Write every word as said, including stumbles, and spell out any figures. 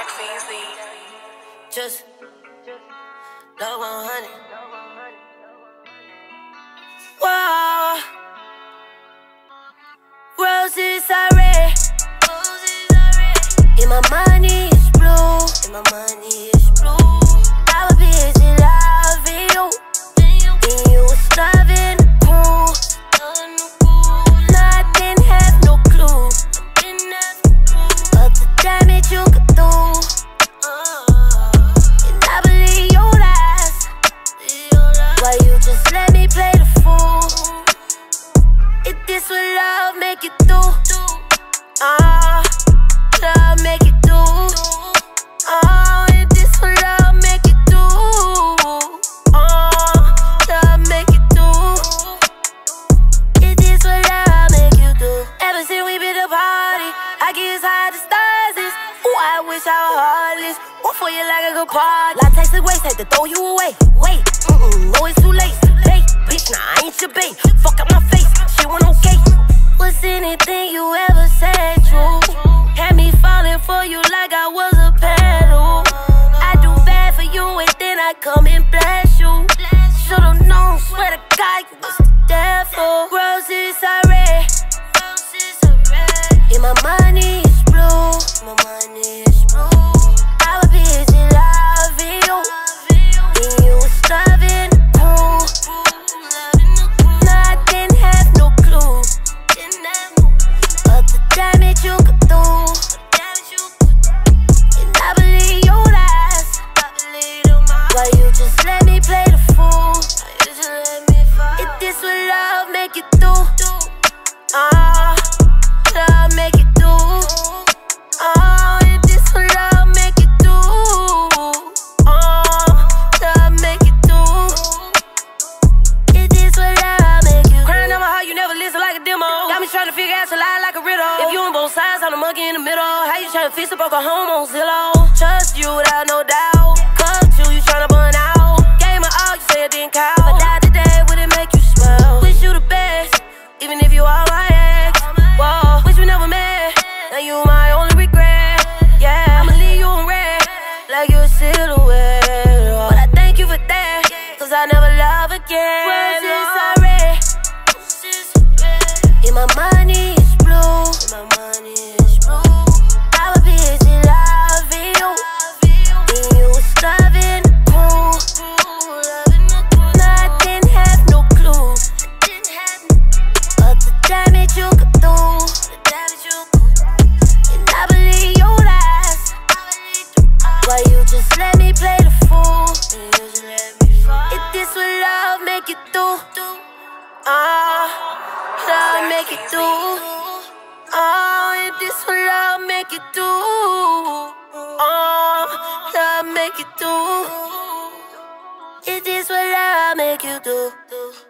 Just love one hundred. Whoa, roses are red. And my money is blue. And my money is blue. I would be in love with you. And you was loving cool. I didn't have no clue of the damage you could do. And I believe your lies. Why you just let me play the fool? If this what love make you do, ah, uh, love make you do. Oh, if this what love make you do, oh, love make you do. If this what love make you do. Ever since we been to party, I get as high as the stars is. Ooh, I wish I was heartless. One for you like a good party. Latex the waist, had to throw you away. Wait, mm-mm, no, it's too late. Hey, bitch, nah, I ain't your bait. Fuck up my face, shit went okay. Was anything you ever said true? Had me falling for you like I was a pedal. I do bad for you and then I come and bless you. Should've known, swear to God, you was the devil. Roses are red. And my money is blue. My money is blue. I would be in love with you. And you was loving cool. I didn't have no clue of the damage you could do. And I believe your lies. Why you just let me play the fool? If this what love make you do, ah, uh, love make you do. Oh, if this what love make you do, oh, love make you do. If this what love make you do. Crying on my heart, you never listen like a demo. Got me trying to figure out to lie like a riddle. If you on both sides, I'm the monkey in the middle. How you trying to fix a broken home on Zillow? Trust you without no doubt. Come to you trying to burn out. Gave my all, you say it didn't count. If I died today, would it make you smile? Wish you the best, even if you are my ex. Whoa, wish we never met. Now you my only regret. Yeah, I'ma leave you in red, like you a silhouette. But I thank you for that, cause I never love again. Roses are red. And my money is blue. And my money is blue. I would be in love with you. And you was loving cool. I didn't have no clue of the damage you could do. And I believe your lies. Why you just let me play the fool? If this what love make you do, ah, uh, love make you do. Oh, if this what love make you do, oh, love make you do. If this what love make you do.